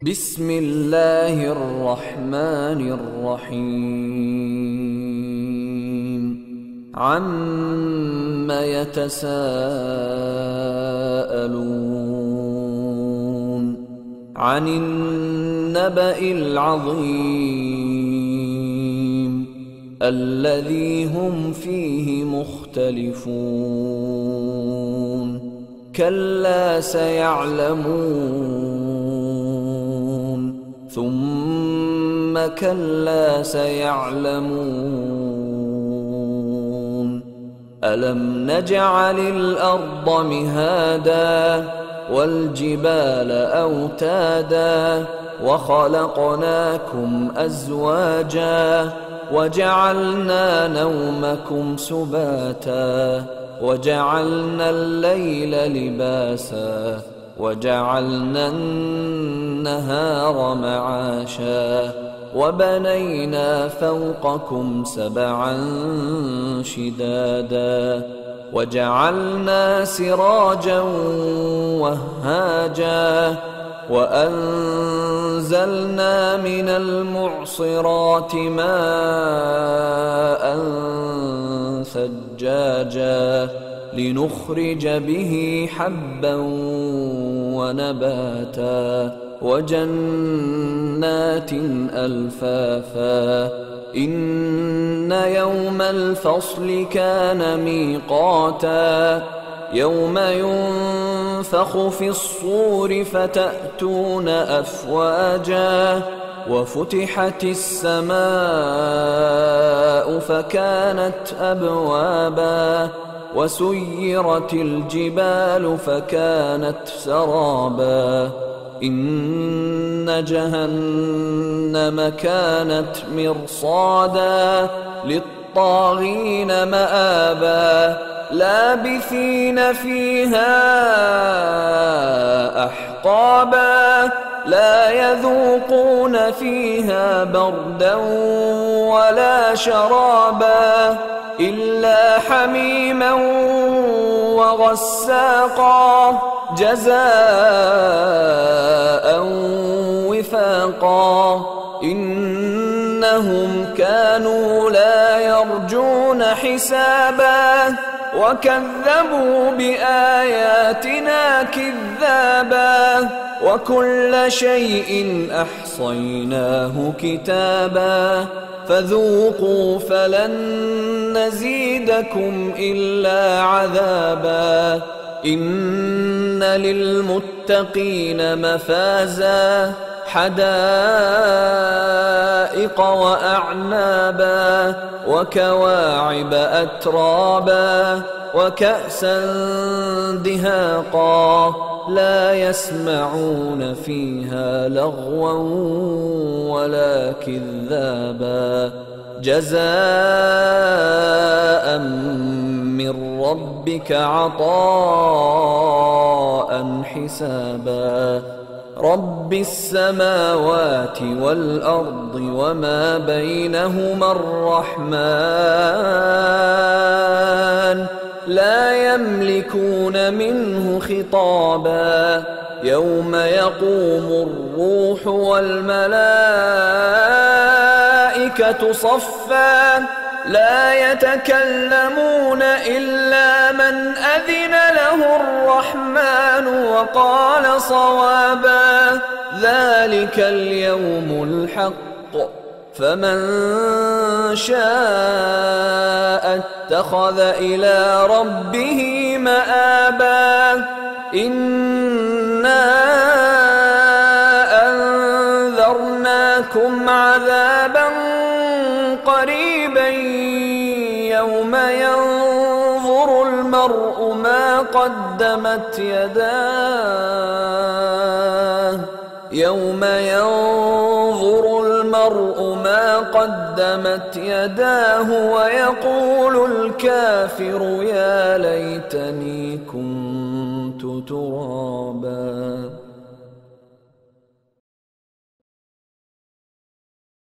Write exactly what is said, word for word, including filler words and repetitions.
بسم الله الرحمن الرحيم عم يتساءلون عن النبأ العظيم الذي هم فيه مختلفون كلا سيعلمون ثم كلا سيعلمون ألم نجعل الأرض مهادا والجبال أوتادا وخلقناكم أزواجا وجعلنا نومكم سباتا وجعلنا الليل لباسا وجعلنا النهار معاشا وبنينا فوقكم سبعا شدادا وجعلنا سراجا وهاجا وأنزلنا من المعصرات ماء ثجاجا لنخرج به حبا ونباتا وجنات ألفافا إن يوم الفصل كان ميقاتا يوم ينفخ في الصور فتأتون أفواجا وفتحت السماء فكانت أبوابا وسيرت الجبال فكانت سرابا إن جهنم كانت مرصادا للطاغين مآبا لابثين فيها أحقابا لا يذوقون فيها بردا ولا شرابا إلا حميما وغساقا جزاء وفاقا إنهم كانوا لا يرجون حسابا وكذبوا بآياتنا كذابا وكل شيء أحصيناه كتابا فذوقوا فلن نزيدكم إلا عذابا إن للمتقين مفازا حدائق وأعنابا وكواعب أترابا وكأسا دهاقا لا يسمعون فيها لغوا ولا كذابا جزاء من ربك عطاء حسابا رب السماوات والأرض وما بينهما الرحمن لا يملكون منه خطابا يوم يقوم الروح والملائكة صفا لا يتكلمون إلا من أذن له الرحمن وقال صوابا ذلك اليوم الحق فمن شاء اتخذ إلى ربه مآبا إنا أنذرناكم عذابا قريبا يوم ينظر المرء ما قدمت يداه يوم ينظر المرء ما قدمت يداه ويقول الكافر يا ليتني كنت ترابا.